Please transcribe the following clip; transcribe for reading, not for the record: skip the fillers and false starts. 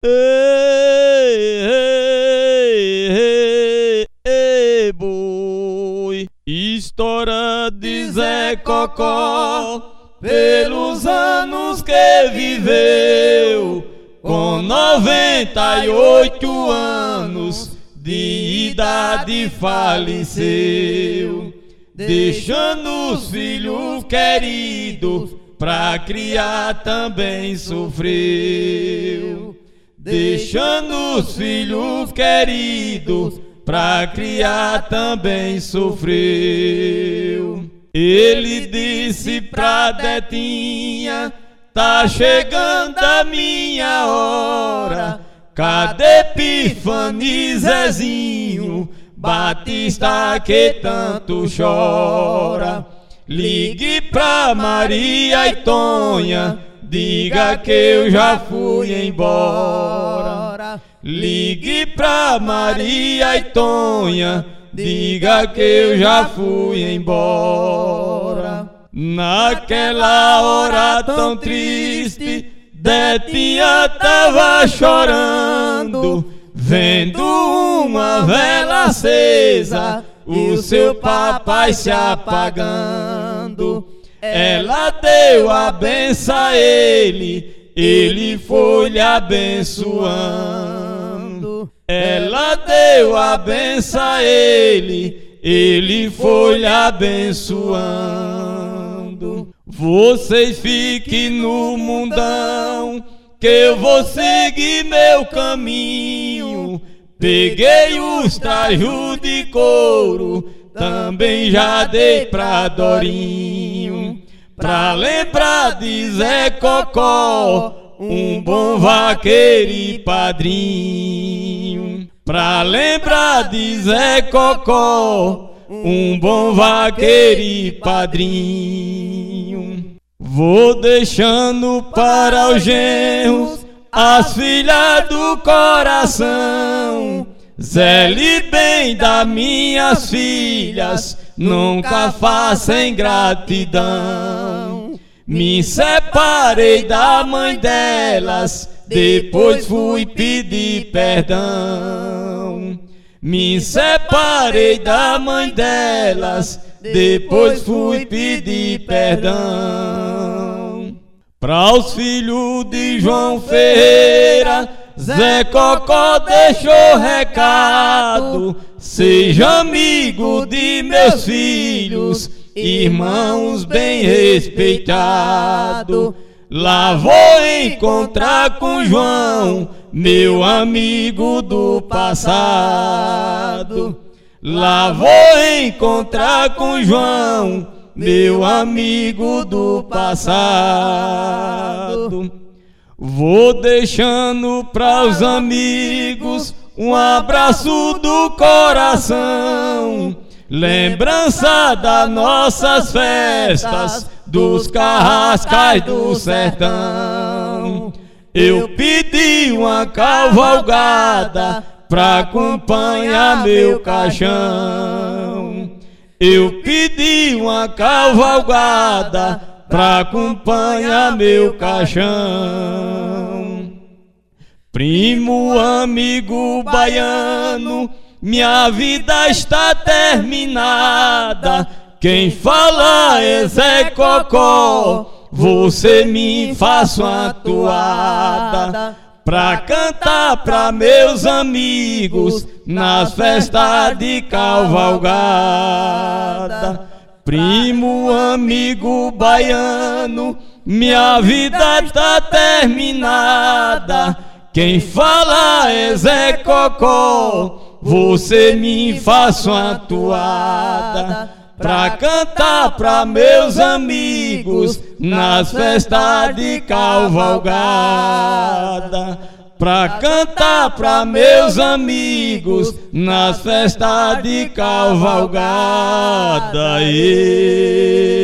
Ei, boi. História de Zé Cocó, pelos anos que viveu, com 98 anos de idade faleceu, deixando os filhos queridos, pra criar também sofreu. Deixando os filhos queridos, pra criar também sofreu. Ele disse pra Detinha: tá chegando a minha hora. Cadê Epifani, Zezinho, Batista que tanto chora? Ligue pra Maria e Tonha, diga que eu já fui embora. Ligue pra Maria e Tonha, diga que eu já fui embora. Naquela hora tão triste, Detinha tava chorando, vendo uma vela acesa, o seu papai se apagando. Ela deu a benção a ele foi lhe abençoando. Ela deu a benção a ele foi lhe abençoando. Vocês fiquem no mundão, que eu vou seguir meu caminho. Peguei os trajos de couro, também já dei pra Dorinho, pra lembrar de Zé Cocó, um bom vaqueiro e padrinho. Pra lembrar de Zé Cocó, um bom vaqueiro e padrinho. Vou deixando para os genros as filhas do coração. Zele bem das minhas filhas, nunca faça ingratidão. Me separei da mãe delas, depois fui pedir perdão. Me separei da mãe delas, depois fui pedir perdão. Para os filhos de João Ferreira, Zé Cocó deixou recado: seja amigo de meus filhos, irmãos bem respeitados. Lá vou encontrar com João, meu amigo do passado. Lá vou encontrar com João, meu amigo do passado. Vou deixando para os amigos um abraço do coração, lembrança das nossas festas, dos carrascais do sertão. Eu pedi uma cavalgada pra acompanhar meu caixão. Eu pedi uma cavalgada pra acompanhar meu caixão. Primo, amigo baiano, minha vida está terminada. Quem fala é Zé Cocó, você me faça uma toada pra cantar pra meus amigos nas festas de cavalgada. Primo, amigo baiano, minha vida está terminada. Quem fala é Zé Cocó, você me faça uma toada pra cantar pra meus amigos nas festas de cavalgada. Pra cantar pra meus amigos nas festas de cavalgada.